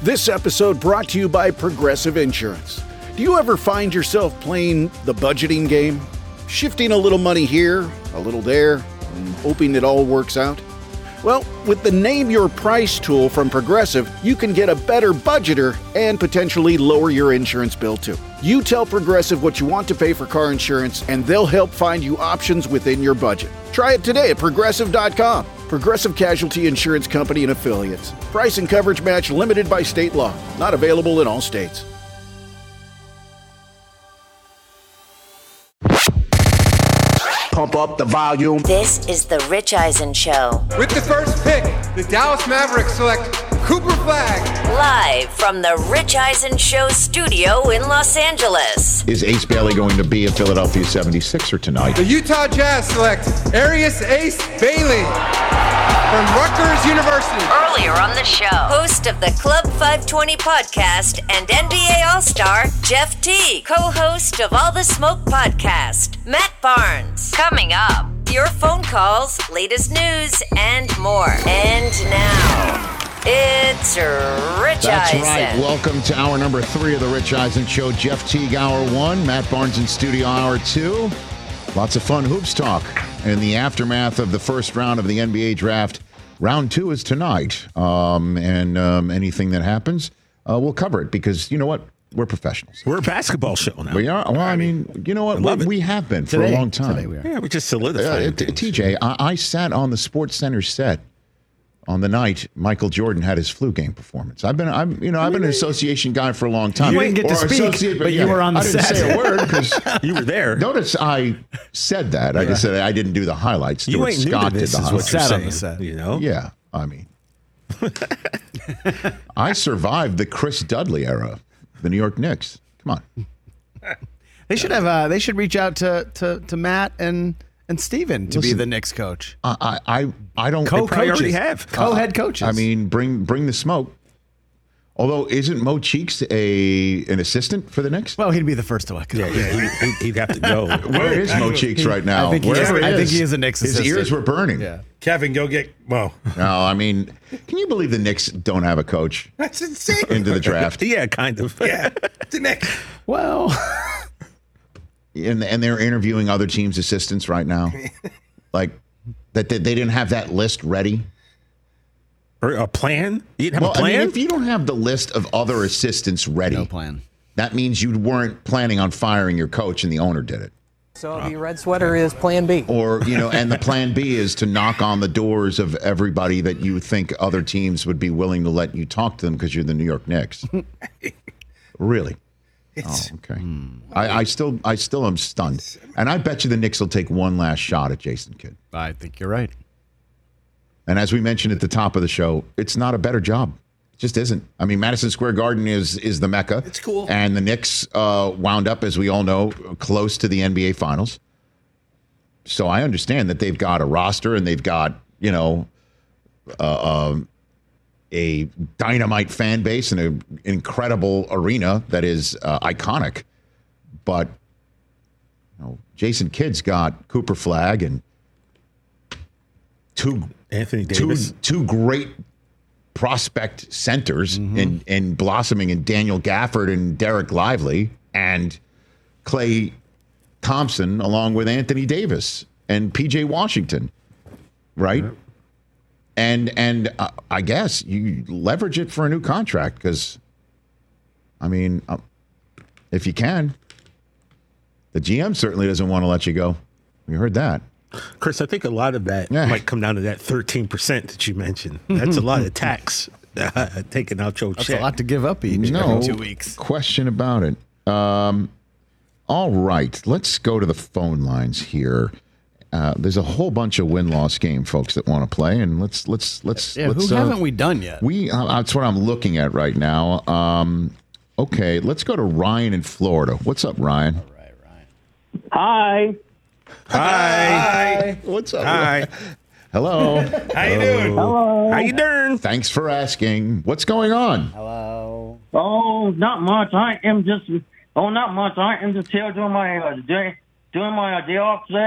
This episode brought to you by Progressive Insurance. Do you ever find yourself playing the budgeting game? Shifting a little money here, a little there, and hoping it all works out? Well, with the Name Your Price tool from Progressive, you can get a better budgeter and potentially lower your insurance bill too. You tell Progressive what you want to pay for car insurance, and they'll help find you options within your budget. Try it today at Progressive.com. Progressive Casualty Insurance Company and Affiliates. Price and coverage match limited by state law. Not available in all states. Pump up the volume. This is the Rich Eisen Show. With the first pick, the Dallas Mavericks select Cooper Flagg. Live from the Rich Eisen Show studio in Los Angeles. Is Ace Bailey going to be a Philadelphia 76er tonight? The Utah Jazz select Arius Ace Bailey from Rutgers University. Earlier on the show, host of the Club 520 podcast and NBA All-Star, Jeff T. Co-host of All the Smoke podcast, Matt Barnes. Coming up, your phone calls, latest news, and more. And now, it's Rich That's Eisen. right. Welcome to hour number 3 of the Rich Eisen Show. Jeff Teague, hour 1. Matt Barnes in studio, hour 2. Lots of fun hoops talk in the aftermath of the first round of the NBA draft. Round 2 is tonight. Anything that happens, we'll cover it because, you know what? We're professionals. We're a basketball show now. We are. Well, I mean, you know what? We have been for a long time. Today we are. Yeah, we just solidified TJ, I sat on the Sports Center set on the night Michael Jordan had his flu game performance. I've been an association guy for a long time. You didn't get to speak, but you were on the set. I didn't say a word because you were there. Notice I said that. I just said I didn't do the highlights. You ain't new to this, is what you're saying. On the set. You know? Yeah, I mean, I survived the Chris Dudley era, the New York Knicks. Come on. They should have. They should reach out to Matt and Steven to be the Knicks coach. I don't. Co-coaches. Co-head coaches. I mean, bring the smoke. Although, isn't Mo Cheeks an assistant for the Knicks? Well, he'd be the first to go. He'd have to go. Where is Mo Cheeks right now? I think he is a Knicks assistant. His ears were burning. Yeah. Kevin, go get Mo. No, I mean, can you believe the Knicks don't have a coach? That's insane. Into the draft. Yeah, kind of. Yeah, the Knicks. Well, and they're interviewing other teams' assistants right now, like that they didn't have that list ready. Or a plan? You didn't have a plan? I mean, if you don't have the list of other assistants ready, no plan. That means you weren't planning on firing your coach and the owner did it. So the red sweater is plan B. Or, and the plan B is to knock on the doors of everybody that you think other teams would be willing to let you talk to them because you're the New York Knicks. Really? Okay. I still am stunned. And I bet you the Knicks will take one last shot at Jason Kidd. I think you're right. And as we mentioned at the top of the show, it's not a better job. It just isn't. I mean, Madison Square Garden is the Mecca. It's cool. And the Knicks wound up, as we all know, close to the NBA Finals. So I understand that they've got a roster and they've got, a dynamite fan base and an incredible arena that is iconic. But Jason Kidd's got Cooper Flagg and Anthony Davis. Two great prospect centers in blossoming in Daniel Gafford and Derek Lively and Klay Thompson along with Anthony Davis and PJ Washington, right? And I guess you leverage it for a new contract because, I mean, if you can, the GM certainly doesn't want to let you go. You heard that. Chris, I think a lot of that might come down to that 13% that you mentioned. That's a lot of tax taken out your check. That's a lot to give up every 2 weeks. Question about it. All right, let's go to the phone lines here. There's a whole bunch of win-loss game folks that want to play, and let's. Who haven't we done yet? That's what I'm looking at right now. Okay, let's go to Ryan in Florida. What's up, Ryan? All right, Ryan. Hi. What's up? Hi. Hello. How you doing? Hello. How you doing? Thanks for asking. What's going on? Hello. Oh, not much. I am just here doing my day off today.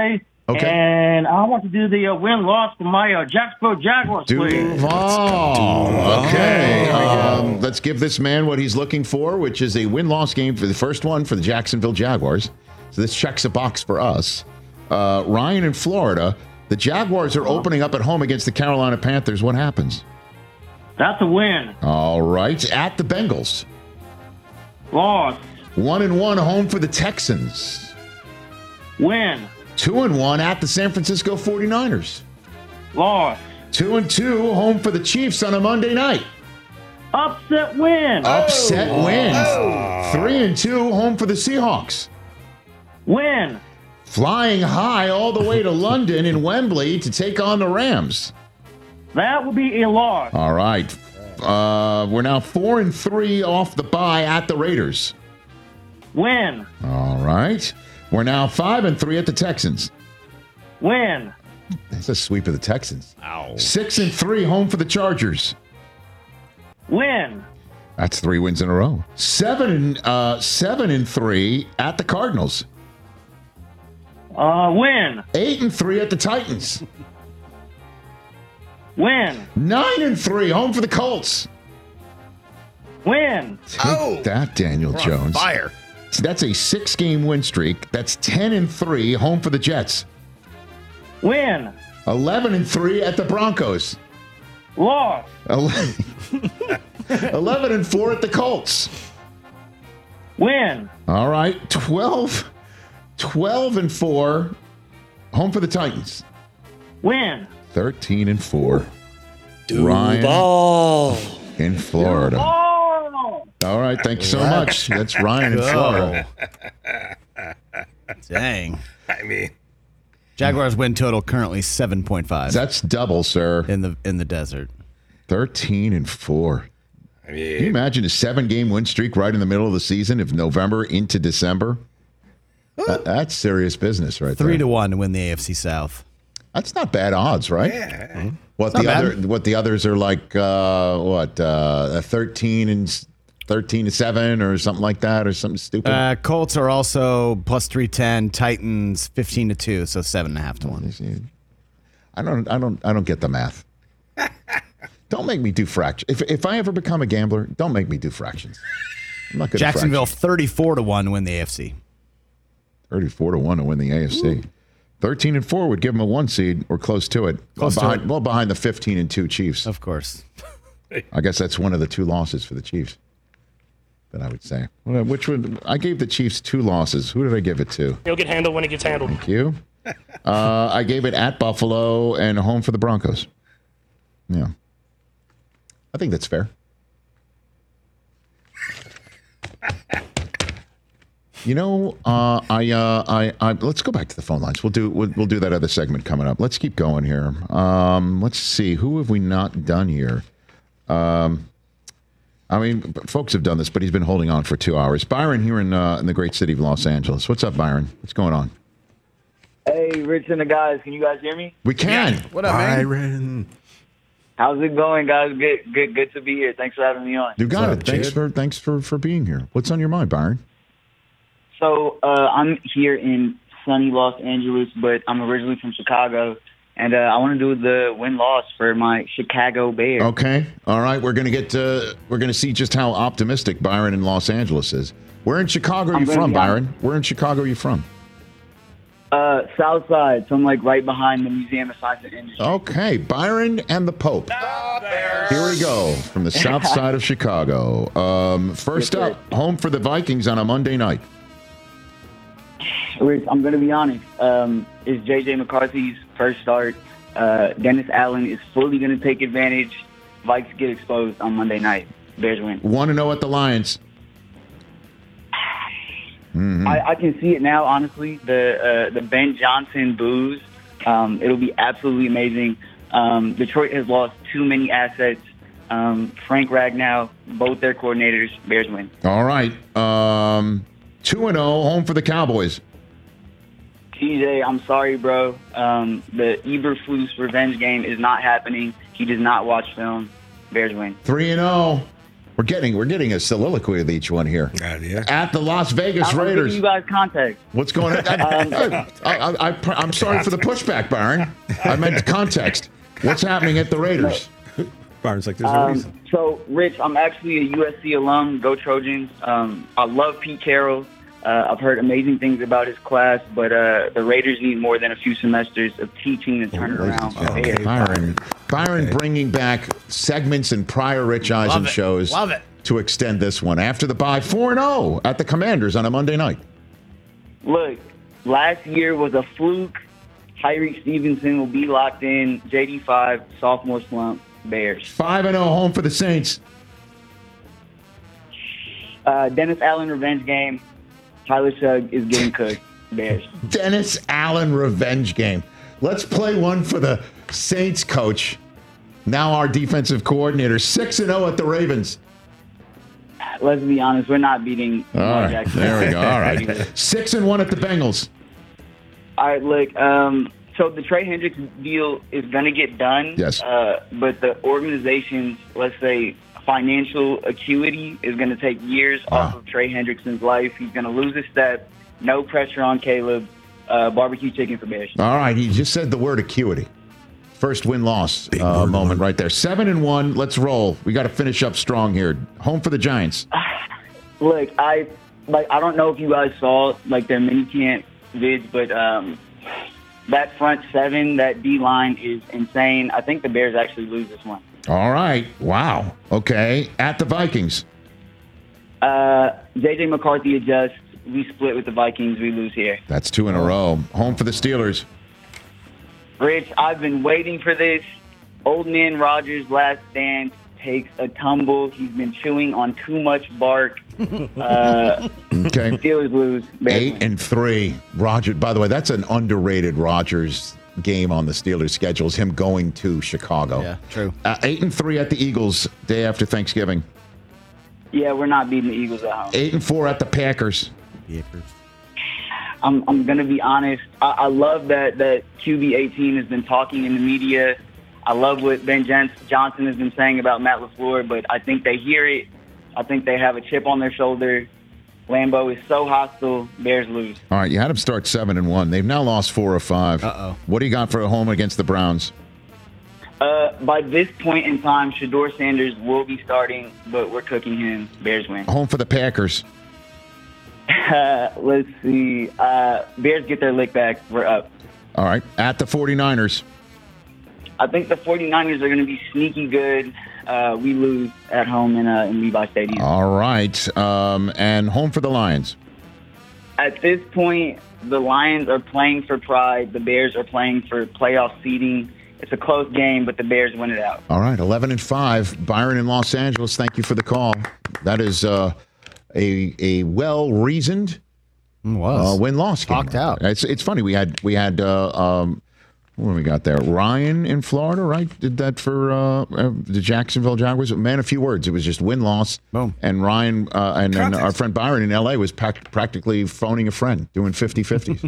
Okay. And I want to do the win-loss for my Jacksonville Jaguars, please. Duval. Okay. Let's give this man what he's looking for, which is a win-loss game for the first one for the Jacksonville Jaguars. So this checks a box for us. Ryan in Florida. The Jaguars are opening up at home against the Carolina Panthers. What happens? That's a win. All right. At the Bengals. Loss. 1-1 home for the Texans. Win. 2-1 at the San Francisco 49ers. Loss. 2-2 home for the Chiefs on a Monday night. Upset win. Upset win. 3-2 home for the Seahawks. Win. Flying high all the way to London and Wembley to take on the Rams. That would be a loss. All right. We're now 4-3 off the bye at the Raiders. Win. All right. We're now 5-3 at the Texans. Win. That's a sweep of the Texans. 6-3 home for the Chargers. Win. That's 3 wins in a row. 7-3 at the Cardinals. Win. 8-3 at the Titans. Win. 9-3 home for the Colts. Win. Take that, Daniel Jones. Fire. So that's a 6-game win streak. That's 10-3 home for the Jets. Win. 11-3 at the Broncos. Loss. 11-4 at the Colts. Win. All right, 12-4 home for the Titans. Win. 13-4. Ryan in Florida. Oh. All right, thank you so much. That's Ryan in Florida. Dang. I mean, Jaguars win total currently 7.5 That's double, sir. in the desert. 13-4. I Can you mean, imagine a 7-game win streak right in the middle of the season of November into December? That's serious business right there. 3-1 to win the AFC South. That's not bad odds, right? yeah. What not the others are like 13-7 or something like that, or something stupid. Colts are also plus 310. Titans 15-2, so 7.5 to 1. I don't get the math. Don't make me do fractions. If I ever become a gambler, don't make me do fractions. I'm not good Jacksonville at fractions. 34-1 to win the AFC. 34-1 to win the AFC. 13-4 would give them a 1 seed or close to it. Behind the 15-2 Chiefs. Of course. I guess that's one of the 2 losses for the Chiefs. That I would say. Which would I gave the Chiefs 2 losses. Who did I give it to? He'll get handled when it gets handled. Thank you. I gave it at Buffalo and home for the Broncos. Yeah. I think that's fair. You know, I let's go back to the phone lines. We'll do that other segment coming up. Let's keep going here. Let's see, who have we not done here? I mean, folks have done this, but he's been holding on for 2 hours. Byron here in the great city of Los Angeles. What's up, Byron? What's going on? Hey, Rich and the guys, can you guys hear me? We can. What up, man? Byron. How's it going, guys? Good to be here. Thanks for having me on. You got What's it. up, Thanks for being here. What's on your mind, Byron? So I'm here in sunny Los Angeles, but I'm originally from Chicago, and I want to do the win-loss for my Chicago Bears. Okay. All right. We're gonna see just how optimistic Byron in Los Angeles is. Where in Chicago are you from, Byron? Where in Chicago are you from? South Side, so I'm like right behind the Museum of Science and Industry. Okay, Byron and the Pope. Here we go from the south side of Chicago. First Yes, up, home for the Vikings on a Monday night. Rich, I'm going to be honest. It's J.J. McCarthy's first start. Dennis Allen is fully going to take advantage. Vikes get exposed on Monday night. Bears win. 1-0 at the Lions. Mm-hmm. I can see it now, honestly. The Ben Johnson boos. It'll be absolutely amazing. Detroit has lost too many assets. Frank Ragnow, both their coordinators, Bears win. All right. 2-0, home for the Cowboys. TJ, I'm sorry, bro. The Eberflus revenge game is not happening. He does not watch film. Bears win. 3-0. We're getting a soliloquy of each one here. Yeah. At the Las Vegas I'm Raiders. giving you guys context. What's going on? I'm sorry for the pushback, Byron. I meant context. What's happening at the Raiders? Byron's like, there's a reason. So, Rich, I'm actually a USC alum. Go Trojans. I love Pete Carroll. I've heard amazing things about his class, but the Raiders need more than a few semesters of teaching to turn it around. Okay. Byron bringing back segments in prior Rich Eisen shows to extend this one. After the bye, 4-0 at the Commanders on a Monday night. Look, last year was a fluke. Tyreek Stevenson will be locked in. JD5, sophomore slump, Bears. 5-0 home for the Saints. Dennis Allen revenge game. Tyler Shugg is getting cooked. Bears. Dennis Allen revenge game. Let's play one for the Saints coach. Now our defensive coordinator. 6-0 at the Ravens. Let's be honest, we're not beating Lamar Jackson. There we go. All right. 6-1 at the Bengals. All right, look. So the Trey Hendricks deal is going to get done. Yes. But the organization's, let's say, financial acuity is going to take years off of Trey Hendrickson's life. He's going to lose his step. No pressure on Caleb. Barbecue chicken for Bears. All right. He just said the word acuity. First win-loss moment right there. 7-1. Let's roll. We got to finish up strong here. Home for the Giants. Look, I don't know if you guys saw their minicamp vids, but that front seven, that D line is insane. I think the Bears actually lose this one. All right. Wow. Okay. At the Vikings. J.J. McCarthy adjusts. We split with the Vikings. We lose here. That's 2 in a row. Home for the Steelers. Rich, I've been waiting for this. Old man Rogers' last stand takes a tumble. He's been chewing on too much bark. Okay. Steelers lose. 8-3. Roger. By the way, that's an underrated Rodgers game on the Steelers' schedule. Is him going to Chicago. Yeah, true. 8-3 at the Eagles day after Thanksgiving. Yeah, we're not beating the Eagles at home. 8-4 at the Packers. I'm going to be honest. I love that QB18 has been talking in the media. I love what Ben Johnson has been saying about Matt LaFleur, but I think they hear it. I think they have a chip on their shoulder. Lambeau is so hostile. Bears lose. All right, you had them start 7-1. They've now lost 4 of 5. Uh-oh. What do you got for a home against the Browns? By this point in time, Shedeur Sanders will be starting, but we're cooking him. Bears win. Home for the Packers. Let's see. Bears get their lick back. We're up. All right, at the 49ers. I think the 49ers are going to be sneaky good. We lose at home in Levi Stadium. All right, and home for the Lions. At this point, the Lions are playing for pride. The Bears are playing for playoff seeding. It's a close game, but the Bears win it out. All right, 11-5. Byron in Los Angeles, thank you for the call. That is a well-reasoned win-loss game. Talked out. It's funny. We had what we got there? Ryan in Florida, right? Did that for the Jacksonville Jaguars. Man, a few words. It was just win-loss. Boom. And Ryan and then our friend Byron in L.A. was practically phoning a friend, doing 50-50s.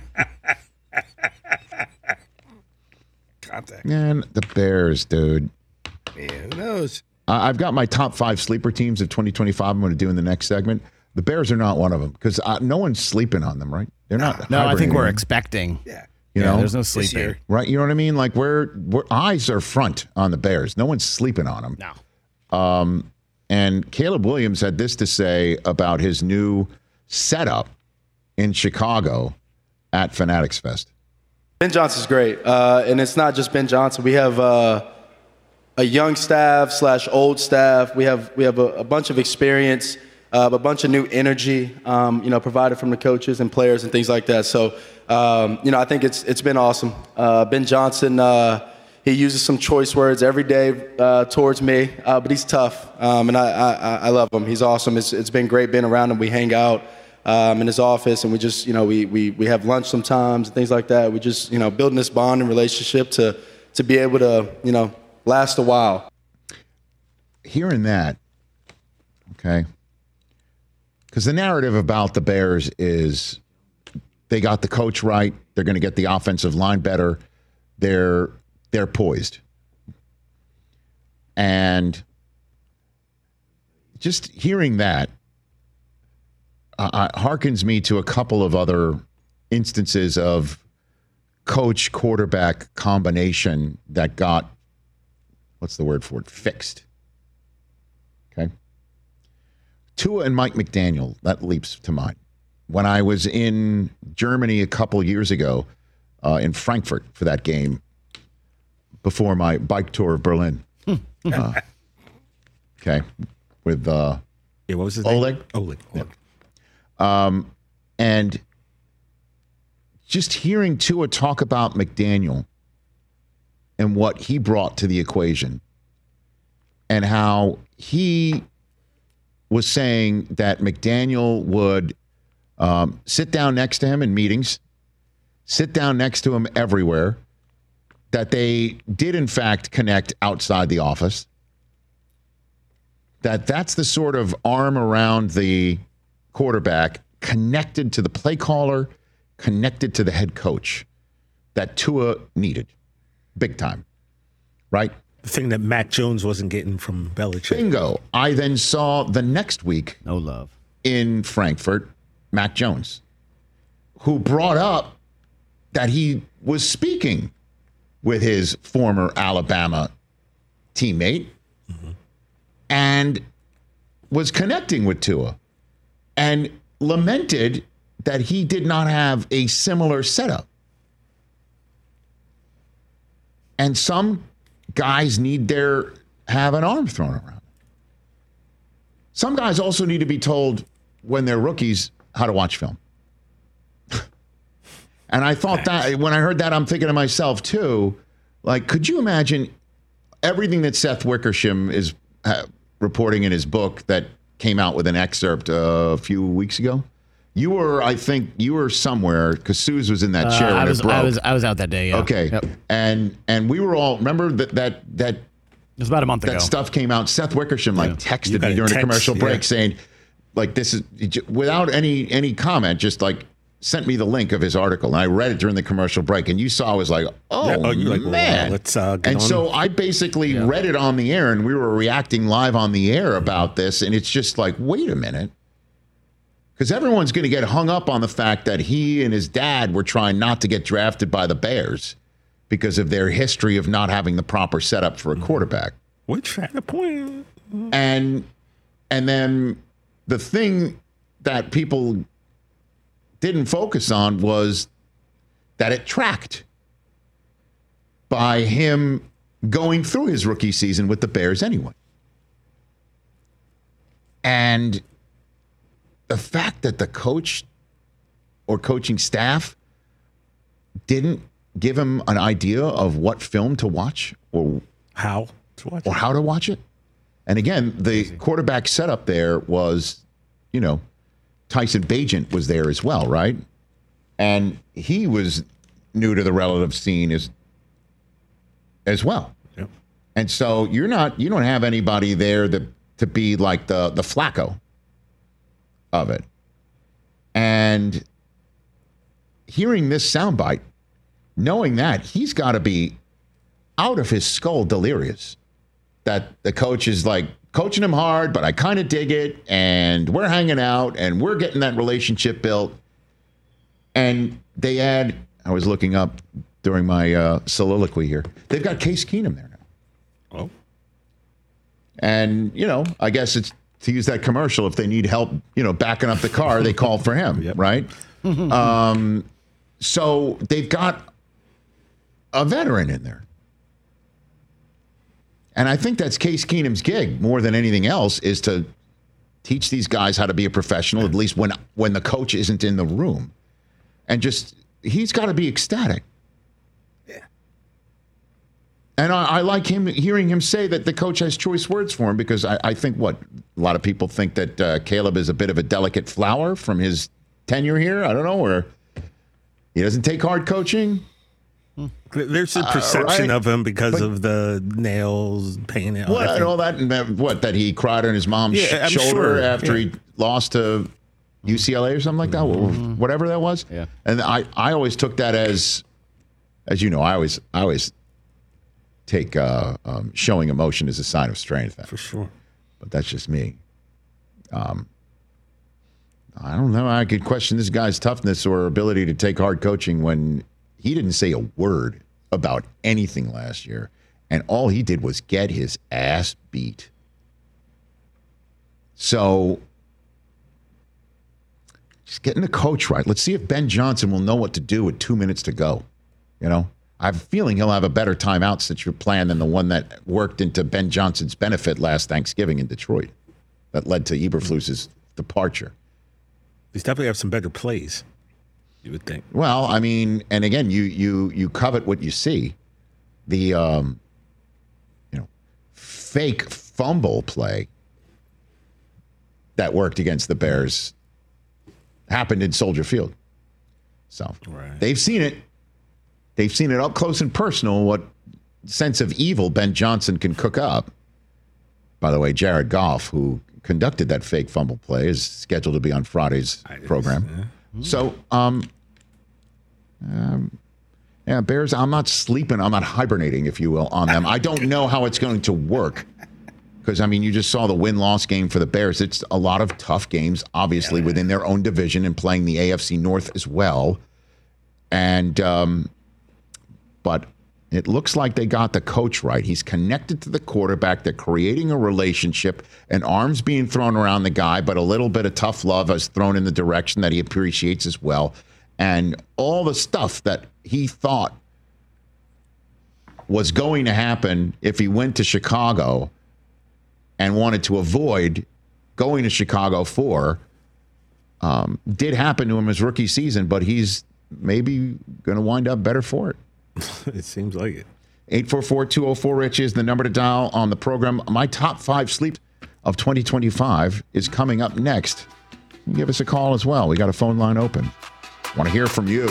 Contact. And the Bears, dude. Man, who knows? I've got my top 5 sleeper teams of 2025 I'm going to do in the next segment. The Bears are not one of them because no one's sleeping on them, right? They're not. No, I think hibernating. we're expecting. Yeah. You know, there's no sleeping. Right? You know what I mean? Like we're eyes are front on the Bears. No one's sleeping on them. No. And Caleb Williams had this to say about his new setup in Chicago at Fanatics Fest. Ben Johnson's great, and it's not just Ben Johnson. We have a young staff / old staff. We have a bunch of experience, a bunch of new energy, provided from the coaches and players and things like that. So, I think it's been awesome. Ben Johnson, he uses some choice words every day towards me, but he's tough, and I love him. He's awesome. It's been great being around him. We hang out in his office, and we just, we have lunch sometimes and things like that. We just, building this bond and relationship to be able to, last a while. Hearing that, okay, because the narrative about the Bears is they got the coach right. They're going to get the offensive line better. They're poised. And just hearing that harkens me to a couple of other instances of coach quarterback combination that got, what's the word for it, fixed. Okay. Tua and Mike McDaniel, that leaps to mind. When I was in Germany a couple years ago, in Frankfurt for that game, before my bike tour of Berlin. Okay. With what was his Oleg? name? Oleg. Yeah. And just hearing Tua talk about McDaniel and what he brought to the equation and how he was saying that McDaniel would sit down next to him in meetings, sit down next to him everywhere, that they did, in fact, connect outside the office, that's the sort of arm around the quarterback connected to the play caller, connected to the head coach that Tua needed big time, right? The thing that Mac Jones wasn't getting from Belichick. Bingo. I then saw the next week No love. in Frankfurt, Mac Jones, who brought up that he was speaking with his former Alabama teammate and was connecting with Tua and lamented that he did not have a similar setup. And some guys need have an arm thrown around. Some guys also need to be told when they're rookies how to watch film. And I thought that when I heard that, I'm thinking to myself too, like, could you imagine everything that Seth Wickersham is reporting in his book that came out with an excerpt a few weeks ago? I think you were somewhere because Suze was in that chair when it broke. I was out that day. Yeah. Okay. Yep. And we were all, remember that it was about a month ago. That stuff came out. Seth Wickersham texted me during the commercial break saying, like, this is without any comment, just like sent me the link of his article, and I read it during the commercial break. And you saw, I was like, man. Let's so I basically read it on the air, and we were reacting live on the air about this. And it's just like, wait a minute, because everyone's going to get hung up on the fact that he and his dad were trying not to get drafted by the Bears because of their history of not having the proper setup for a quarterback. Which had a point. And then the thing that people didn't focus on was that it tracked by him going through his rookie season with the Bears anyway. And the fact that the coach or coaching staff didn't give him an idea of what film to watch or how to watch it. And again, the quarterback setup there was, Tyson Bagent was there as well, right? And he was new to the relative scene as well. Yep. And so you don't have anybody there to be like the Flacco of it. And hearing this soundbite, knowing that he's got to be out of his skull delirious, that the coach is like coaching him hard, but I kind of dig it, and we're hanging out, and we're getting that relationship built. And they add, I was looking up during my soliloquy here, they've got Case Keenum there now. Oh. And, I guess it's to use that commercial, if they need help, backing up the car, they call for him, right? So they've got a veteran in there. And I think that's Case Keenum's gig more than anything else, is to teach these guys how to be a professional, at least when the coach isn't in the room. And he's got to be ecstatic. Yeah. And I like hearing him say that the coach has choice words for him, because I think a lot of people think that Caleb is a bit of a delicate flower from his tenure here. I don't know, or he doesn't take hard coaching. There's a perception of him because of the nails, pain, and all that, and that he cried on his mom's shoulder after he lost to UCLA or something like that, whatever that was. Yeah. And I always took that as you know, I always take showing emotion as a sign of strength. For sure. But that's just me. I don't know. I could question this guy's toughness or ability to take hard coaching when he didn't say a word about anything last year, and all he did was get his ass beat. So just getting the coach right. Let's see if Ben Johnson will know what to do with 2 minutes to go. You know, I have a feeling he'll have a better timeout plan than the one that worked into Ben Johnson's benefit last Thanksgiving in Detroit that led to Eberflus's departure. He's definitely have some better plays, you would think. Well, I mean, and again, you covet what you see. The fake fumble play that worked against the Bears happened in Soldier Field. So They've seen it. They've seen it up close and personal, what sense of evil Ben Johnson can cook up. By the way, Jared Goff, who conducted that fake fumble play, is scheduled to be on Friday's program. So, Bears, I'm not sleeping. I'm not hibernating, if you will, on them. I don't know how it's going to work because, I mean, you just saw the win-loss game for the Bears. It's a lot of tough games, obviously, within their own division and playing the AFC North as well. And, but it looks like they got the coach right. He's connected to the quarterback. They're creating a relationship, and arms being thrown around the guy, but a little bit of tough love is thrown in the direction that he appreciates as well. And all the stuff that he thought was going to happen if he went to Chicago and wanted to avoid going to Chicago for did happen to him his rookie season, but he's maybe going to wind up better for it. It seems like it. 844-204-RICH is the number to dial on the program. My top 5 sleep of 2025 is coming up next. Give us a call as well. We got a phone line open. Want to hear from you.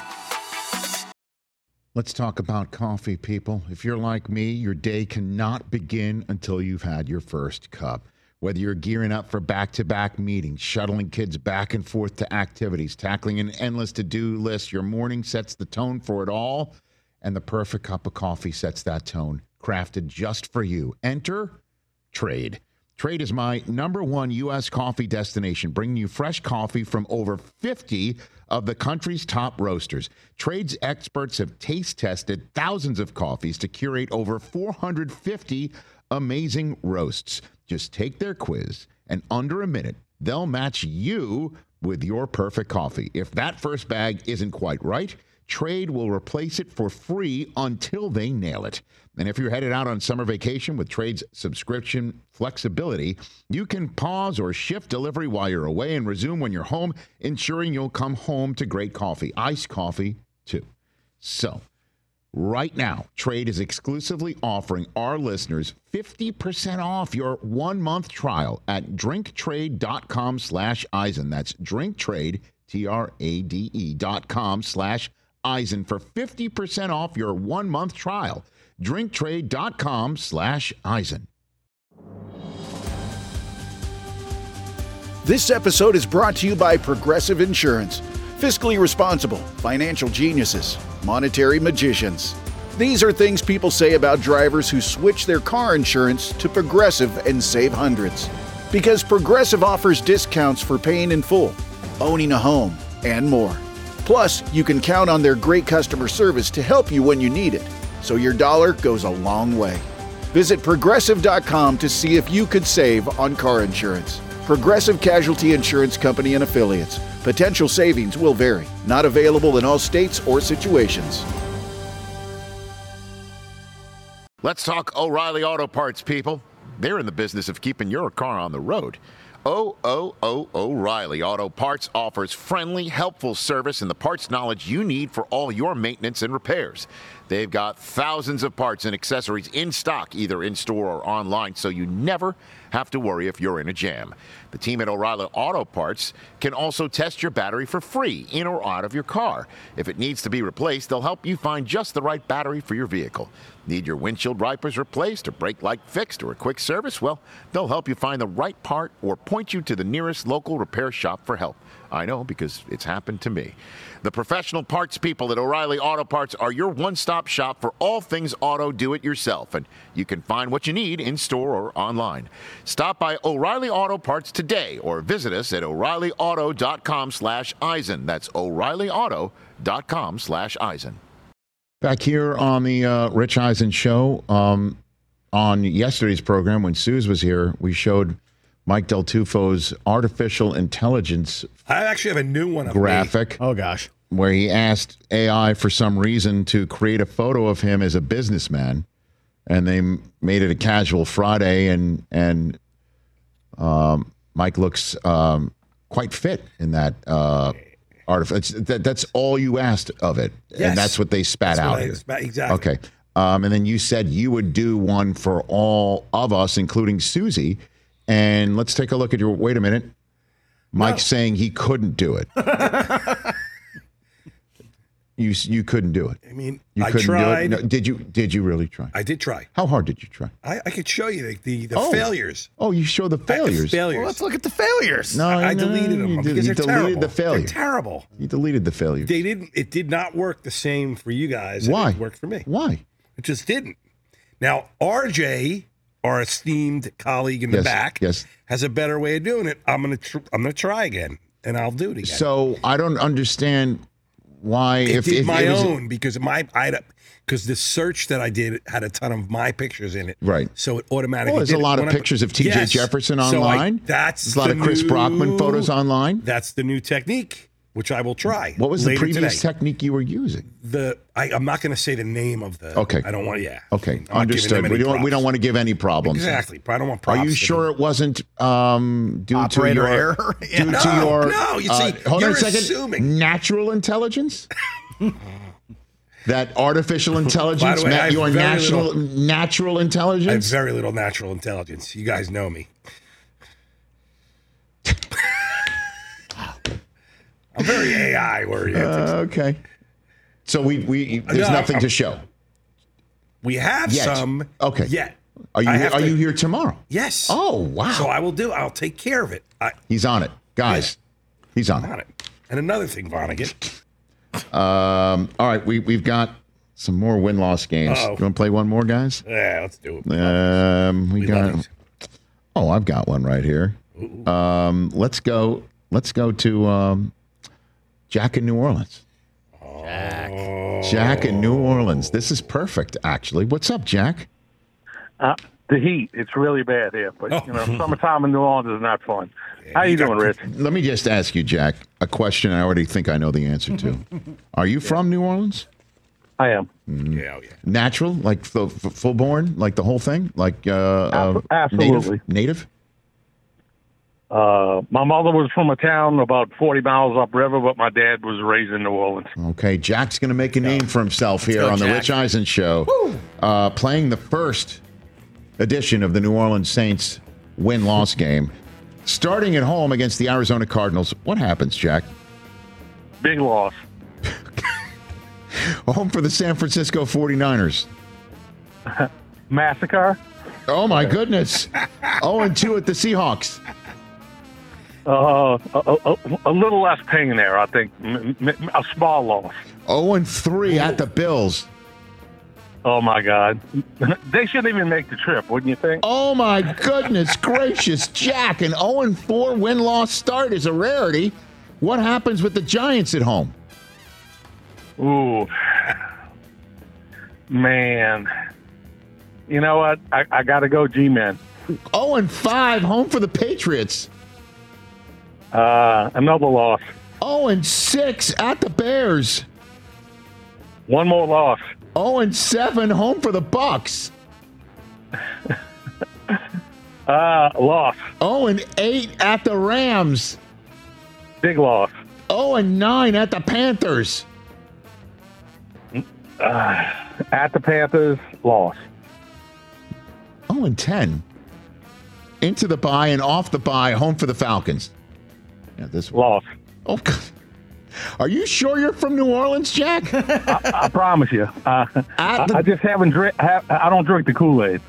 Let's talk about coffee, people. If you're like me, your day cannot begin until you've had your first cup. Whether you're gearing up for back-to-back meetings, shuttling kids back and forth to activities, tackling an endless to-do list, your morning sets the tone for it all, and the perfect cup of coffee sets that tone, crafted just for you. Enter Trade. Trade is my #1 U.S. coffee destination, bringing you fresh coffee from over 50 of the country's top roasters. Trade's experts have taste-tested thousands of coffees to curate over 450 amazing roasts. Just take their quiz, and under a minute, they'll match you with your perfect coffee. If that first bag isn't quite right, Trade will replace it for free until they nail it. And if you're headed out on summer vacation with Trade's subscription flexibility, you can pause or shift delivery while you're away and resume when you're home, ensuring you'll come home to great coffee. Iced coffee, too. So, right now, Trade is exclusively offering our listeners 50% off your 1-month trial at drinktrade.com/Eisen. That's drinktrade, TRADE.com/Eisen for 50% off your 1-month trial. drinktrade.com/Eisen. This episode is brought to you by Progressive Insurance. Fiscally responsible, financial geniuses, monetary magicians. These are things people say about drivers who switch their car insurance to Progressive and save hundreds. Because Progressive offers discounts for paying in full, owning a home, and more. Plus, you can count on their great customer service to help you when you need it, so your dollar goes a long way. Visit Progressive.com to see if you could save on car insurance. Progressive Casualty Insurance Company and Affiliates. Potential savings will vary. Not available in all states or situations. Let's talk O'Reilly Auto Parts, people. They're in the business of keeping your car on the road. O'Reilly Auto Parts offers friendly, helpful service and the parts knowledge you need for all your maintenance and repairs. They've got thousands of parts and accessories in stock, either in-store or online, so you never have to worry if you're in a jam. The team at O'Reilly Auto Parts can also test your battery for free, in or out of your car. If it needs to be replaced, they'll help you find just the right battery for your vehicle. Need your windshield wipers replaced or brake light fixed or a quick service? Well, they'll help you find the right part or point you to the nearest local repair shop for help. I know, because it's happened to me. The professional parts people at O'Reilly Auto Parts are your one-stop shop for all things auto do-it-yourself, and you can find what you need in-store or online. Stop by O'Reilly Auto Parts today or visit us at O'ReillyAuto.com/Eisen. That's O'ReillyAuto.com/Eisen. Back here on the Rich Eisen Show, on yesterday's program when Suze was here, we showed Mike Del Tufo's artificial intelligence. I actually have a new one of graphic. Oh gosh, where he asked AI for some reason to create a photo of him as a businessman, and they made it a casual Friday, and Mike looks quite fit in that artificial. That's all you asked of it, Yes. and that's what they spat out. Exactly. Okay, and then you said you would do one for all of us, including Susie. And let's take a look at your. Wait a minute, Mike's saying he couldn't do it. You couldn't do it. I mean, You I couldn't tried. do it. No, did you really try? I did try. How hard did you try? I could show you the failures. Oh, you show the failures. Failures. Well, let's look at the failures. No, I deleted them because you they're deleted terrible. the failure. They're terrible. You deleted the failures. They didn't. It did not work the same for you guys. Why? It worked for me. Why? It just didn't. Now, RJ, our esteemed colleague in the back, has a better way of doing it. I'm gonna try again, and I'll do it again. So I don't understand why. It did my it was, own because the search that I did had a ton of my pictures in it. Right. So it automatically. Well, there's a lot of pictures of T.J. Jefferson online. There's a lot of Chris Brockman photos online. That's the new technique, which I will try. What was the later previous today. technique you were using? I'm not going to say the name of the. Okay. I don't want. Yeah. Okay, I'm not giving understood. them We any don't props. want to give any problems. Exactly. But I don't want props. Are you to sure them. it wasn't due Operator to your error? due to your No, you see, hold on you're a second. assuming. Natural intelligence. That artificial intelligence By the way, I met have your very natural I have intelligence. very little natural intelligence. You guys know me. I'm very AI oriented. Okay. So we there's nothing to show. We have Yet. some. Okay. Yet. Are you here tomorrow? Yes. Oh wow. So I'll take care of it. He's on it, guys. He's on it. And another thing, Vonnegut. All right, we've got some more win-loss games. Uh-oh. You want to play one more, guys? Yeah, let's do it. We got. Oh, I've got one right here. Let's go to Jack in New Orleans. Jack in New Orleans. This is perfect, actually. What's up, Jack? The heat, it's really bad here. But, summertime in New Orleans is not fun. How you doing, Rich? Let me just ask you, Jack, a question I already think I know the answer to. Are you from New Orleans? I am. Yeah. Natural, like full-born, like the whole thing? Like absolutely. Native? My mother was from a town about 40 miles upriver, but my dad was raised in New Orleans. Okay, Jack's going to make a name for himself here go, on the Jack. Rich Eisen Show, playing the first edition of the New Orleans Saints win-loss game. Starting at home against the Arizona Cardinals. What happens, Jack? Big loss. Home for the San Francisco 49ers. Massacre. Oh, my goodness. 0-2 at the Seahawks. A little less pain there, I think. A small loss. 0-3 at the Bills. Oh, my God. They shouldn't even make the trip, wouldn't you think? Oh, my goodness gracious, Jack. An 0-4 win-loss start is a rarity. What happens with the Giants at home? Ooh. Man. You know what? I got to go G-Men. 0-5, home for the Patriots. Another loss. 0-6 at the Bears. One more loss. 0-7, home for the Bucks. Loss. 0-8 at the Rams. Big loss. 0-9 at the Panthers. At the Panthers, loss. 0-10. Into the bye and off the bye, home for the Falcons. Yeah, this loss. Oh, God. Are you sure you're from New Orleans, Jack? I promise you. I just haven't I don't drink the Kool-Aid.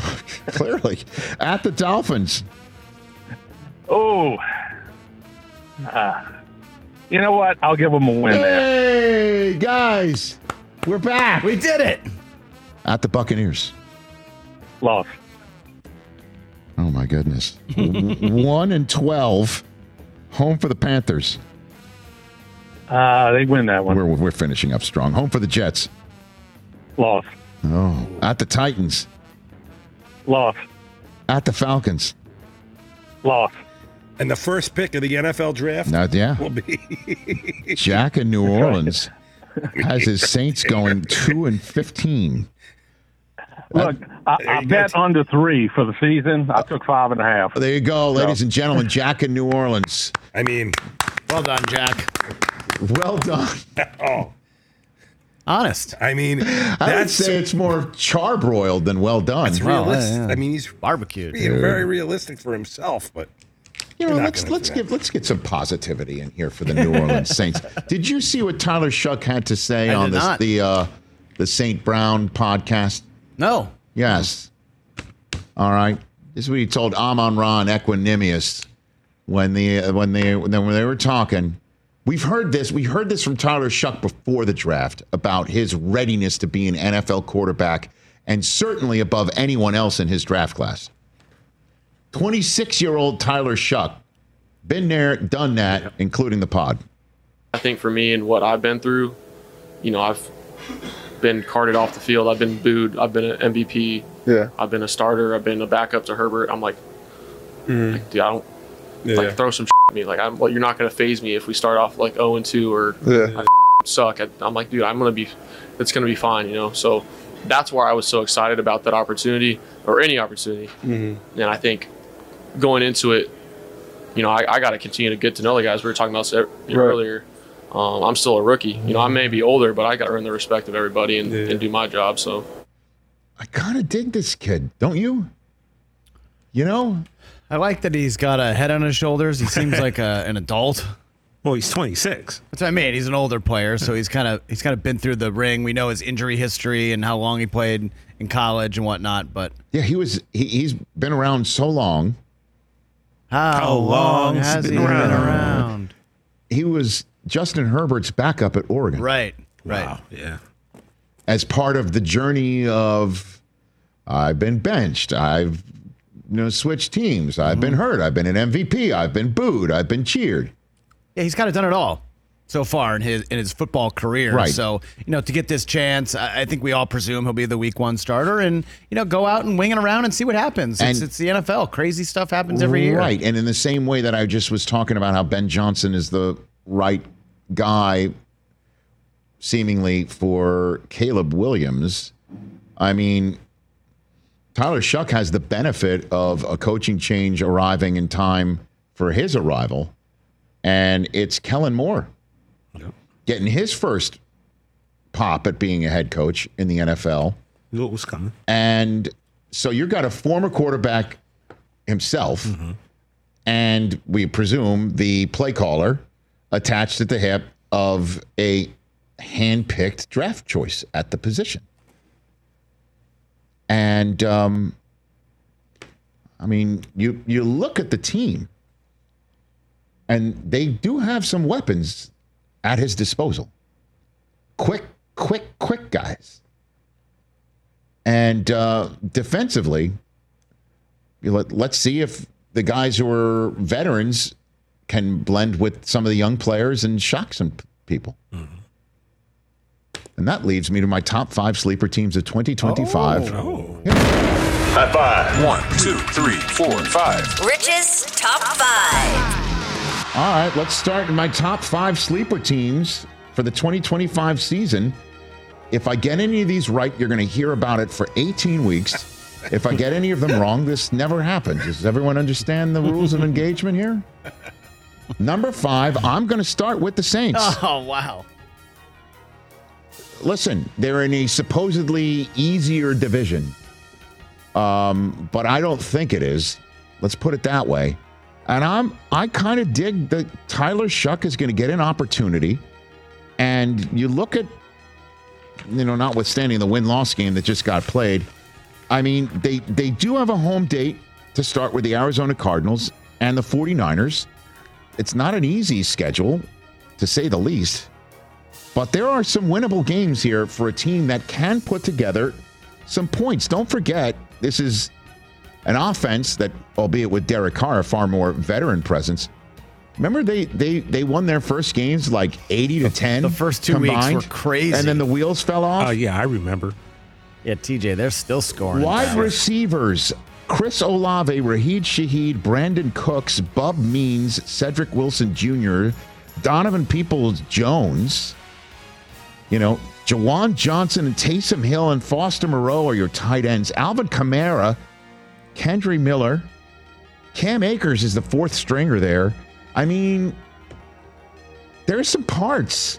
Clearly. At the Dolphins. Oh. You know what? I'll give them a win there. Hey, guys, we're back. We did it. At the Buccaneers. Loss. Oh, my goodness. 1-12. Home for the Panthers. They win that one. We're finishing up strong. Home for the Jets. Loss. Oh, at the Titans. Loss. At the Falcons. Loss. And the first pick of the NFL draft will be Jack in New Orleans has his Saints going 2-15. Look, I bet under 3 for the season. I took 5.5. There you go, ladies and gentlemen. Jack in New Orleans. I mean, well done, Jack. Well done. Oh. Honest. I mean, I would say it's more charbroiled than well done. It's realistic. yeah. I mean, he's barbecued. Being very realistic for himself, but let's get some positivity in here for the New Orleans Saints. Did you see what Tyler Shuck had to say on the St. Brown podcast? No. Yes. All right. This is what he told Amon-Ra and Equanimous when they were talking. We've heard this. We heard this from Tyler Shuck before the draft about his readiness to be an NFL quarterback and certainly above anyone else in his draft class. 26-year-old Tyler Shuck. Been there, done that, including the pod. I think for me and what I've been through, I've been carted off the field. I've been booed. I've been an MVP. Yeah. I've been a starter. I've been a backup to Herbert. I'm like, dude, I don't throw some at me. Like, you're not going to phase me if we start off like 0-2 or I suck. I'm like, dude, it's going to be fine, So that's why I was so excited about that opportunity or any opportunity. Mm-hmm. And I think going into it, I got to continue to get to know the guys. We were talking about earlier. I'm still a rookie. I may be older, but I got to earn the respect of everybody and do my job. So I kind of dig this kid, don't you? I like that he's got a head on his shoulders. He seems like an adult. Well, he's 26. That's what I mean. He's an older player, so he's kind of been through the ring. We know his injury history and how long he played in college and whatnot. But yeah, he's been around so long. How long has he been around? He was Justin Herbert's backup at Oregon. Right. Wow. Yeah. As part of the journey of, I've been benched. I've switched teams. I've been hurt. I've been an MVP. I've been booed. I've been cheered. Yeah, he's kind of done it all so far in his football career. Right. So, to get this chance, I think we all presume he'll be the week 1 starter and, go out and wing it around and see what happens. It's the NFL. Crazy stuff happens every year. Right. And in the same way that I just was talking about how Ben Johnson is the right guy seemingly for Caleb Williams, I mean, Tyler Shuck has the benefit of a coaching change arriving in time for his arrival. And it's Kellen Moore getting his first pop at being a head coach in the NFL. Knew it was coming. And so you've got a former quarterback himself, and we presume the play caller attached at the hip of a hand-picked draft choice at the position. And, you look at the team, and they do have some weapons at his disposal. Quick guys. And defensively, let's see if the guys who are veterans can blend with some of the young players and shock some people. Mm-hmm. And that leads me to my top 5 sleeper teams of 2025. High five. 1, 2, 3, 4, 5. Rich's top 5. All right, let's start in my top 5 sleeper teams for the 2025 season. If I get any of these right, you're going to hear about it for 18 weeks. If I get any of them wrong, this never happened. Does everyone understand the rules of engagement here? Number 5, I'm going to start with the Saints. Oh, wow. Listen, they're in a supposedly easier division, but I don't think it is. Let's put it that way. And I kind of dig that Tyler Shuck is going to get an opportunity. And you look at, notwithstanding the win-loss game that just got played, I mean, they do have a home date to start with the Arizona Cardinals and the 49ers. it's not an easy schedule, to say the least. But there are some winnable games here for a team that can put together some points. Don't forget, this is an offense that, albeit with Derek Carr, a far more veteran presence. Remember, they won their first games like 80-10. The first 2 combined, weeks were crazy. And then the wheels fell off. Oh, yeah, I remember. Yeah, TJ, they're still scoring. Wide receivers, Chris Olave, Raheed Shaheed, Brandon Cooks, Bub Means, Cedric Wilson Jr., Donovan Peoples-Jones, Jawan Johnson and Taysom Hill and Foster Moreau are your tight ends. Alvin Kamara, Kendre Miller, Cam Akers is the fourth stringer there. I mean, there's some parts.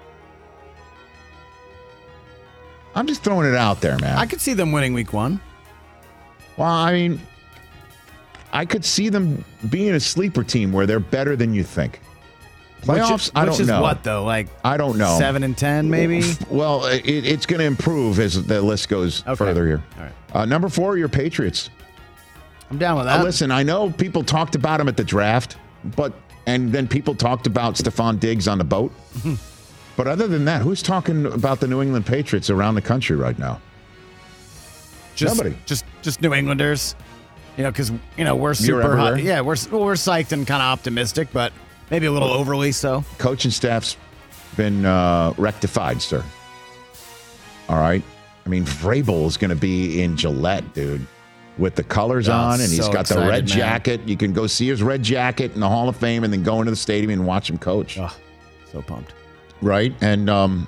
I'm just throwing it out there, man. I could see them winning week 1. Well, I mean, I could see them being a sleeper team where they're better than you think. Playoffs, I don't know. Which is what, though? Like, I don't know. 7-10, maybe? Well, it's going to improve as the list goes further here. All right. Number 4, your Patriots. I'm down with that. Listen, I know people talked about him at the draft, and then people talked about Stephon Diggs on the boat. But other than that, who's talking about the New England Patriots around the country right now? Nobody. Just New Englanders. Because we're super hot. Yeah, we're psyched and kind of optimistic, but maybe a little overly so. Coaching staff's been rectified, sir. All right. I mean, Vrabel is going to be in Gillette, dude, with the colors on, and he's got the red jacket. You can go see his red jacket in the Hall of Fame and then go into the stadium and watch him coach. Oh, so pumped. Right. And,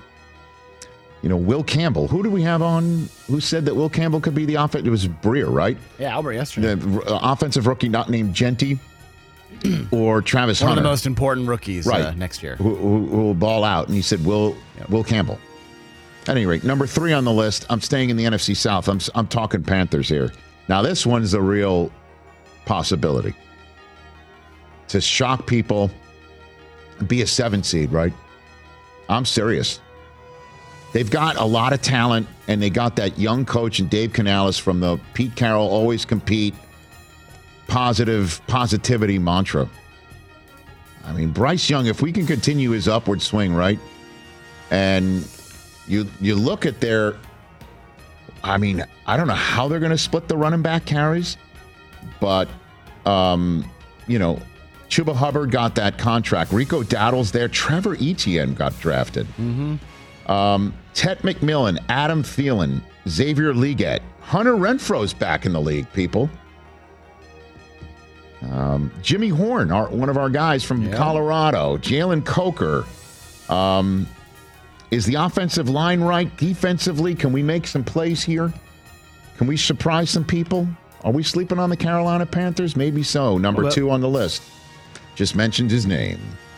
Will Campbell. Who do we have on who said that Will Campbell could be the offense? It was Breer, right? Yeah, Albert yesterday. The offensive rookie not named Genty or Travis Hunter. One of the most important rookies next year. Who will ball out. And he said Will Campbell. At any rate, number 3 on the list, I'm staying in the NFC South. I'm talking Panthers here. Now, this one's a real possibility. To shock people, be a 7 seed, right? I'm serious. They've got a lot of talent, and they got that young coach and Dave Canales from the Pete Carroll always compete positivity mantra. I mean, Bryce Young, if we can continue his upward swing, right? And you look at their, I mean, I don't know how they're going to split the running back carries, but, Chuba Hubbard got that contract. Rico Dowdle's there. Trevor Etienne got drafted. Ted McMillan, Adam Thielen, Xavier Legette. Hunter Renfro's back in the league, people. Jimmy Horn, one of our guys from Colorado. Jalen Coker. Is the offensive line right? Defensively, can we make some plays here? Can we surprise some people? Are we sleeping on the Carolina Panthers? Maybe so. Number 2 on the list. Just mentioned his name.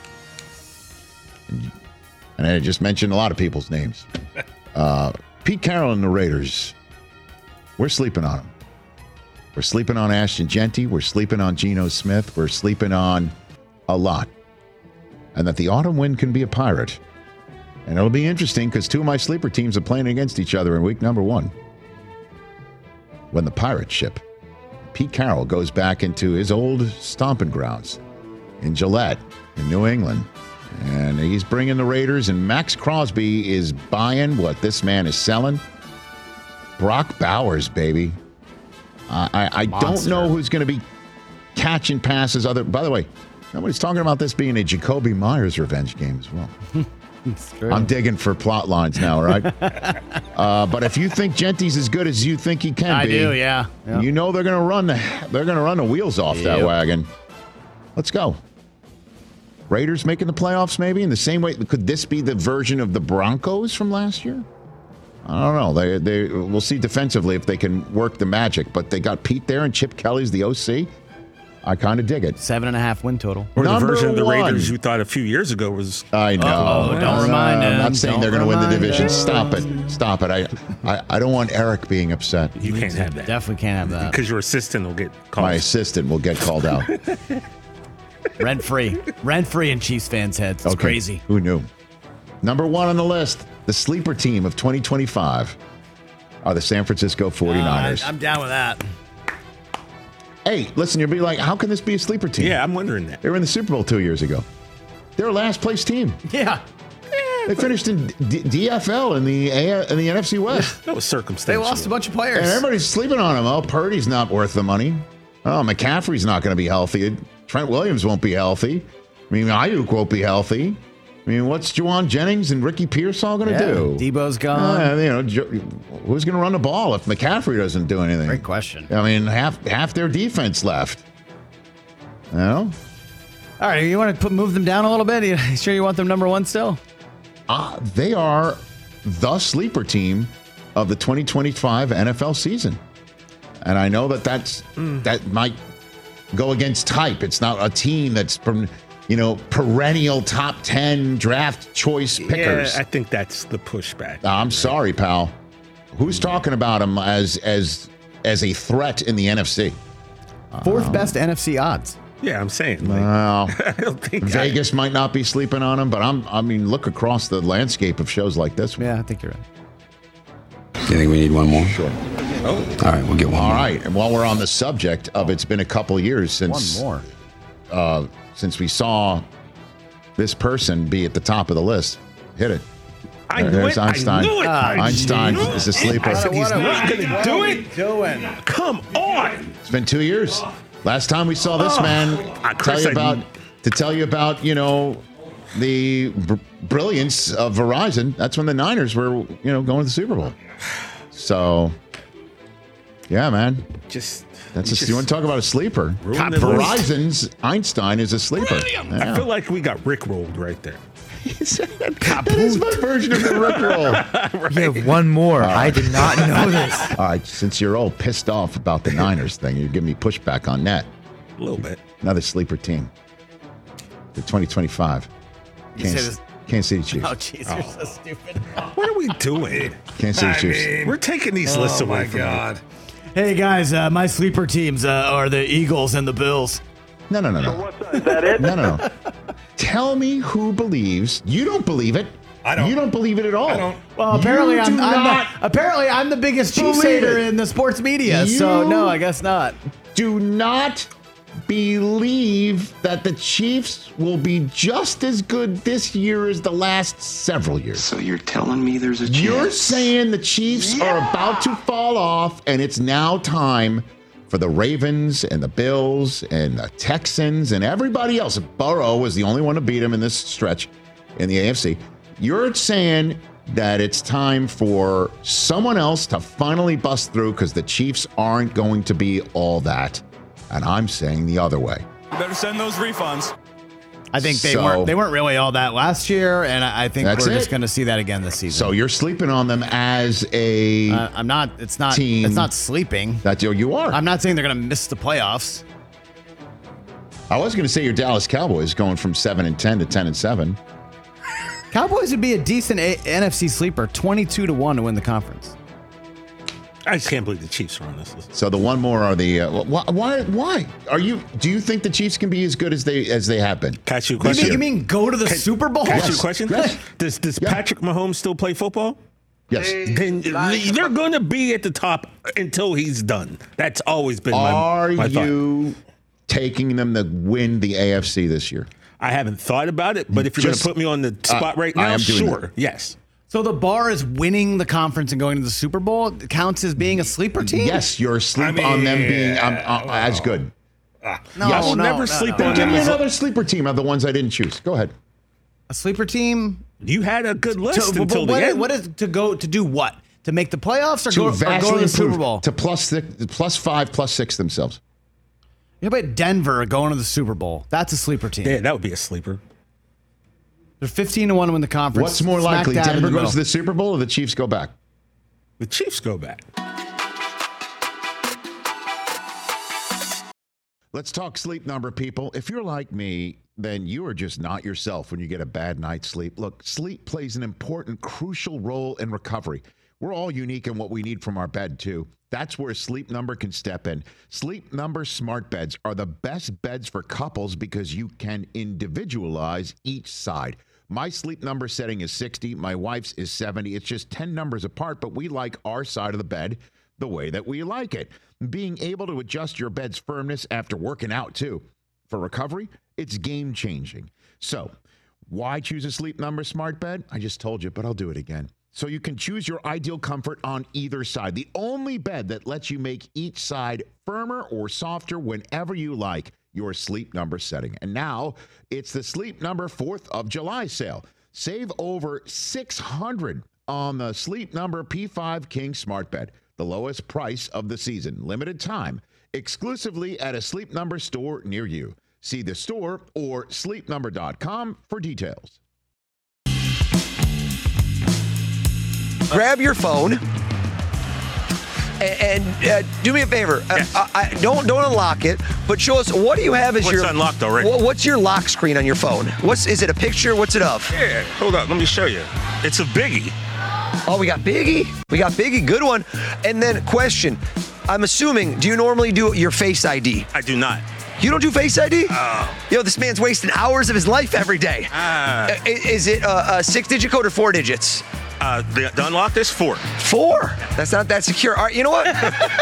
And I just mentioned a lot of people's names. Pete Carroll and the Raiders. We're sleeping on them. We're sleeping on Ashton Genty. We're sleeping on Geno Smith. We're sleeping on a lot. And that the autumn wind can be a pirate. And it'll be interesting because 2 of my sleeper teams are playing against each other in week number 1. When the pirate ship, Pete Carroll, goes back into his old stomping grounds in Gillette, in New England. And he's bringing the Raiders, and Max Crosby is buying what this man is selling. Brock Bowers, baby. I don't know who's going to be catching passes. By the way, nobody's talking about this being a Jacoby Myers revenge game as well. I'm digging for plot lines now, right? But if you think Genty's as good as you think he can be, I do, yeah. You know they're going to run the wheels off that wagon. Let's go. Raiders making the playoffs, maybe in the same way. Could this be the version of the Broncos from last year? I don't know. We'll see defensively if they can work the magic. But they got Pete there, and Chip Kelly's the OC. I kind of dig it. 7.5 win total. Or the version of the Raiders you thought a few years ago was. I know. Don't remind him. I'm not saying they're going to win the division. Stop it. I don't want Eric being upset. You can't have that. Definitely can't have that. Because your assistant will get called. My assistant will get called out. Rent free in Chiefs fans' heads. It's crazy. Who knew? Number 1 on the list, the sleeper team of 2025 are the San Francisco 49ers. I'm down with that. Hey, listen, you'll be like, how can this be a sleeper team? Yeah, I'm wondering that. They were in the Super Bowl 2 years ago. They're a last place team. Yeah. They finished in DFL in the NFC West. That was circumstantial. They lost a bunch of players. And everybody's sleeping on him. Oh, Purdy's not worth the money. Oh, McCaffrey's not going to be healthy. Trent Williams won't be healthy. I mean, Ayuk won't be healthy. I mean, what's Juwan Jennings and Ricky Pierce all going to do? Debo's gone. Who's going to run the ball if McCaffrey doesn't do anything? Great question. I mean, half their defense left. You know? All right, you want to move them down a little bit? You sure you want them number 1 still? They are the sleeper team of the 2025 NFL season. And I know that might go against type. It's not a team that's from, perennial top 10 draft choice pickers. Yeah, I think that's the pushback. I'm sorry, pal. Who's talking about him as a threat in the NFC? 4th best NFC odds. Yeah, I'm saying. Well, I don't think Vegas might not be sleeping on him, but look across the landscape of shows like this one. Yeah, I think you're right. You think we need one more? Sure. Oh. All right, we'll get one more. All right, and while we're on the subject of it's been a couple years since one more. Since we saw this person be at the top of the list. Hit it. There's Einstein. I knew it. Einstein is a sleeper. I said he's not going to do it. Doing? Come on. It's been 2 years. Last time we saw this man tell you about the brilliance of Verizon. That's when the Niners were going to the Super Bowl. So yeah, man. You want to talk about a sleeper? Verizon's Einstein is a sleeper. I feel like we got rickrolled right there. That is my version of the rickroll. Right. You have one more. I did not know this. All right, since you're all pissed off about the Niners thing, you're giving me pushback on that. A little bit. Another sleeper team. The 2025. Kansas City Chiefs. Oh, jeez, you're so stupid. What are we doing? Kansas City Chiefs. We're taking these lists away from God. me. Hey, guys, my sleeper teams are the Eagles and the Bills. No. Is that it? No. Tell me who believes. You don't believe it. I don't. You don't believe it at all. I don't. Well, apparently I'm the biggest Chiefs hater in the sports media. So no, I guess not. Do not believe that the Chiefs will be just as good this year as the last several years. So you're telling me there's a chance? You're saying the Chiefs are about to fall off, and it's now time for the Ravens and the Bills and the Texans and everybody else. Burrow was the only one to beat them in this stretch in the AFC. You're saying that it's time for someone else to finally bust through because the Chiefs aren't going to be all that. And I'm saying the other way. You better send those refunds. I think they weren't really all that last year, and I think we're just going to see that again this season. So you're sleeping on them as a I'm not. It's not. team. It's not sleeping. You are. I'm not saying they're going to miss the playoffs. I was going to say your Dallas Cowboys going from 7-10 to 10-7. Cowboys would be a decent NFC sleeper, 22 to 1 to win the conference. I just can't believe the Chiefs are on this list. So the one more are the why are you? Do you think the Chiefs can be as good as they have been? Catch you a question. You mean go to the Super Bowl? Catch you a question. Yes. Does Patrick Mahomes still play football? Yes. Then they're going to be at the top until he's done. That's always been my Are thought. you taking them to win the AFC this year? I haven't thought about it, but if you're going to put me on the spot right now, sure, yes. So the bar is winning the conference and going to the Super Bowl counts as being a sleeper team? Yes, you're asleep on them being as good. No, never sleep on on Give them. me another sleeper team of the ones I didn't choose. Go ahead. A sleeper team? You had a good list until the end. What is to do what? To make the playoffs or go to the Super Bowl? To +5, +6 themselves. Yeah, but Denver going to the Super Bowl. That's a sleeper team. Yeah, that would be a sleeper. They're 15 to 1 to win the conference. What's more likely, Denver goes to the Super Bowl or the Chiefs go back? The Chiefs go back. Let's talk sleep number, people. If you're like me, then you are just not yourself when you get a bad night's sleep. Look, sleep plays an important, crucial role in recovery. We're all unique in what we need from our bed, too. That's where Sleep Number can step in. Sleep Number smart beds are the best beds for couples because you can individualize each side. My Sleep Number setting is 60. My wife's is 70. It's just 10 numbers apart, but we like our side of the bed the way that we like it. Being able to adjust your bed's firmness after working out, too. For recovery, it's game-changing. So, why choose a Sleep Number smart bed? I just told you, but I'll do it again. So you can choose your ideal comfort on either side. The only bed that lets you make each side firmer or softer whenever you like your Sleep Number setting. And now, it's the Sleep Number 4th of July sale. Save over $600 on the Sleep Number P5 King Smart Bed, the lowest price of the season. Limited time, exclusively at a Sleep Number store near you. See the store or sleepnumber.com for details. Grab your phone and do me a favor. Yes. Don't unlock it, but show us what do you have as What's unlocked already? What's your lock screen on your phone? Is it a picture? What's it of? Yeah, hold up. Let me show you. It's a Biggie. Oh, we got Biggie. Good one. And then question. I'm assuming, do you normally do your Face ID? I do not. You don't do Face ID? Oh. This man's wasting hours of his life every day. Is it a 6-digit code or 4 digits? The unlock is 4. 4? That's not that secure. All right, you know what?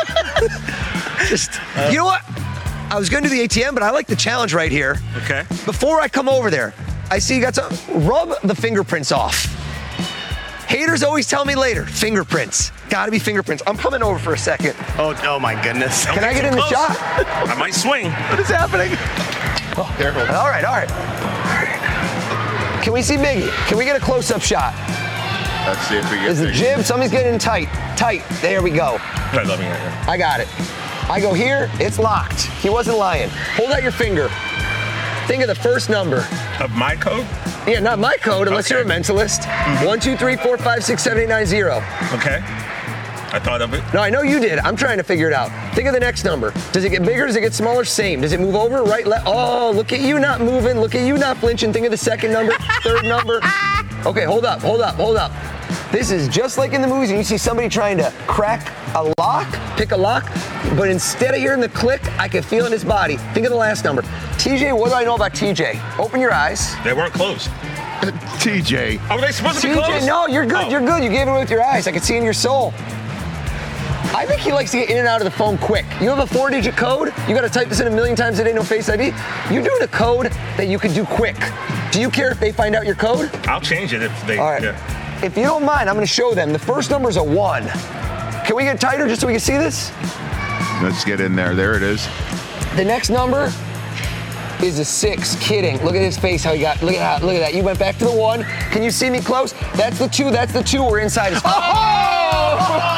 You know what? I was going to do the ATM, but I like the challenge right here. Okay. Before I come over there, I see you got to rub the fingerprints off. Haters always tell me later, fingerprints. Gotta be fingerprints. I'm coming over for a second. Oh my goodness. Can I get in the shot? I might swing. What is happening? Oh, careful. All right. Can we see Biggie? Can we get a close-up shot? Let's see if we get Is the jib? Somebody's getting tight. There we go. Try loving right here. I got it. I go here, it's locked. He wasn't lying. Hold out your finger. Think of the first number. Of my code? Yeah, not my code, unless you're a mentalist. 1, 2, 3, 4, 5, 6, 7, 8, 9, 0. Okay. I thought of it. No, I know you did. I'm trying to figure it out. Think of the next number. Does it get bigger? Does it get smaller? Same. Does it move over? Right, left? Oh, look at you not moving. Look at you not flinching. Think of the second number, third number. Okay, hold up. This is just like in the movies, and you see somebody trying to crack a lock, pick a lock, but instead of hearing the click, I can feel it in his body. Think of the last number. TJ, what do I know about TJ? Open your eyes. They weren't closed. TJ. Are they supposed to be closed? TJ, no, you're good. You're good. You gave it away with your eyes. I can see in your soul. I think he likes to get in and out of the phone quick. You have a 4-digit code. You got to type this in 1,000,000 times a day, no Face ID. You're doing a code that you can do quick. Do you care if they find out your code? I'll change it if they. All right. Yeah. If you don't mind, I'm going to show them. The first number is a 1. Can we get tighter just so we can see this? Let's get in there. There it is. The next number is a 6. Kidding. Look at his face. How he got. Look at that. You went back to the 1. Can you see me close? That's the 2. That's the 2. We're inside his. Oh!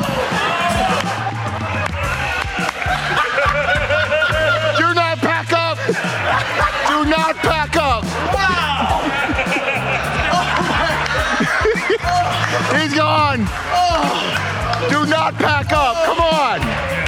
Do not pack up. Do not pack up. Wow. He's gone. Do not pack up. Come on.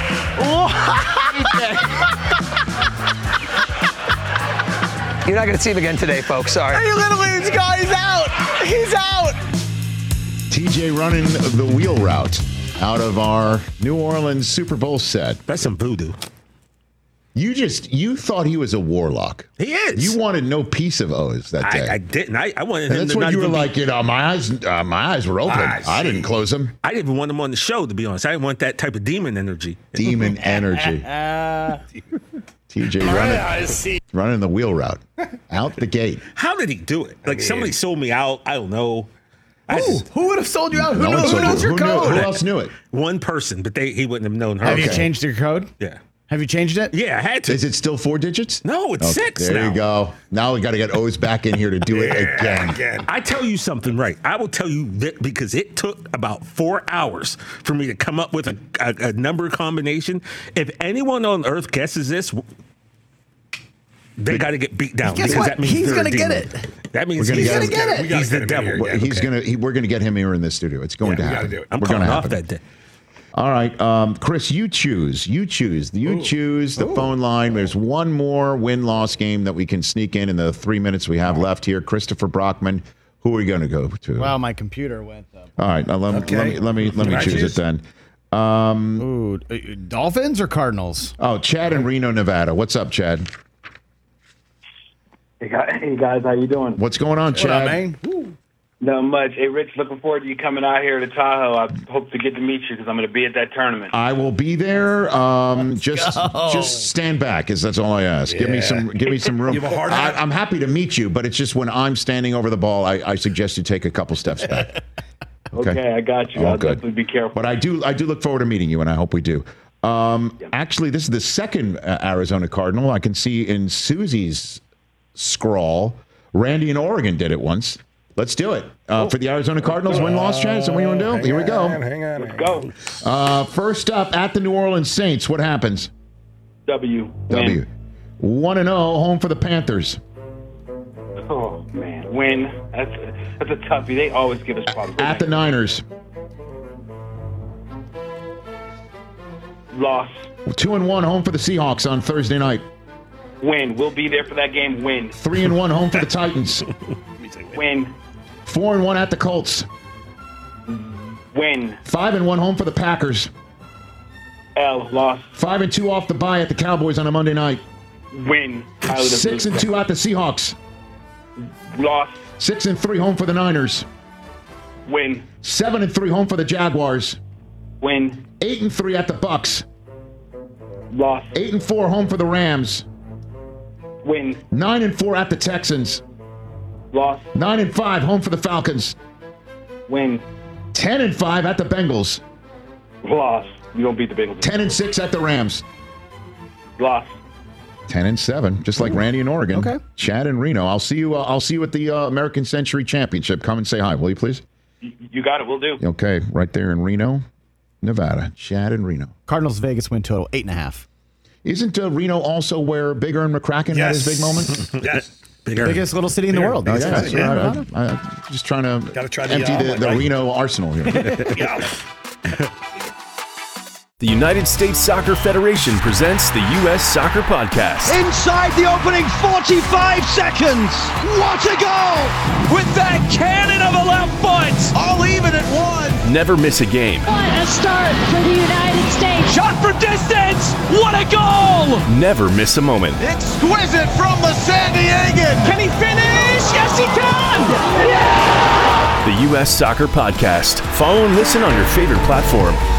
You're not going to see him again today, folks. Sorry. Hey, literally, this guy's out. He's out. TJ running the wheel route out of our New Orleans Super Bowl set. That's some voodoo. You thought he was a warlock. He is. You wanted no piece of Oz that day. I didn't. I wanted and him that's to when not you were even like, my eyes were open. I didn't close them. I didn't even want him on the show, to be honest. I didn't want that type of demon energy. Demon energy. TJ running the wheel route out the gate. How did he do it? Like somebody sold me out. I don't know. Who would have sold you out? Who knows your code? Who else knew it? One person, but he wouldn't have known her. Have you changed your code? Yeah. Have you changed it? Yeah, I had to. Is it still 4 digits? No, it's 6 there now. You go. Now we got to get O's back in here to do it again. I tell you something, right? I will tell you that because it took about 4 hours for me to come up with a number combination. If anyone on earth guesses this, they got to get beat down. Guess what? He's going to get it. That means he's going to get it. He's the devil. We're going to get him here in the studio. It's going to happen. Do it. I'm coming off that day. All right, Chris, you choose the phone line. There's one more win-loss game that we can sneak in the 3 minutes we have left here. Christopher Brockman, who are you going to go to? Well, my computer went up. All right, now let me choose it then. Dolphins or Cardinals? Oh, Chad in Reno, Nevada. What's up, Chad? Hey guys, how you doing? What's going on, Chad? What up, man? Not much. Hey, Rich, looking forward to you coming out here to Tahoe. I hope to get to meet you because I'm going to be at that tournament. I will be there. Just stand back, that's all I ask. Give me some room. You have a hard hat? I'm happy to meet you, but it's just when I'm standing over the ball, I suggest you take a couple steps back. Okay, I got you. I'll definitely be careful. But I do look forward to meeting you, and I hope we do. Actually, this is the second Arizona Cardinal. I can see in Susie's scrawl, Randy in Oregon did it once. Let's do it. For the Arizona Cardinals, win-loss chance. What do you want to do? Here we go. Hang on. Let's go. First up, at the New Orleans Saints, what happens? W. 1-0, home for the Panthers. Oh, man. Win. That's a toughie. They always give us problems. At the Niners. Loss. 2-1, home for the Seahawks on Thursday night. Win. We'll be there for that game. Win. 3-1, home for the Titans. Win. 4-1 at the Colts. Win. 5-1, home for the Packers. L. Loss. 5-2 off the bye at the Cowboys on a Monday night. Win. 6-2 at the Seahawks. Loss. 6-3, home for the Niners. Win. 7-3, home for the Jaguars. Win. 8-3 at the Bucks. Loss. 8-4, home for the Rams. Win. 9-4 at the Texans. Loss. 9-5, home for the Falcons. Win. 10-5 at the Bengals. Loss. You don't beat the Bengals. 10-6 at the Rams. Loss. 10-7, just like Randy in Oregon. Okay. Chad in Reno. I'll see you at the American Century Championship. Come and say hi, will you please? You got it. We'll do. Okay, right there in Reno, Nevada. Chad in Reno. Cardinals Vegas win total 8.5. Isn't Reno also where Big Earn McCracken had his big moment? Yes. Biggest little city in the world. I'm just trying to empty the Reno arsenal here. The United States Soccer Federation presents the U.S. Soccer Podcast. Inside the opening 45 seconds. What a goal! With that cannon of a left foot. All even at one. Never miss a game. What a start for the United States. Shot for distance. What a goal! Never miss a moment. Exquisite from the San Diegan. Can he finish? Yes, he can. Yeah! The U.S. Soccer Podcast. Follow and listen on your favorite platform.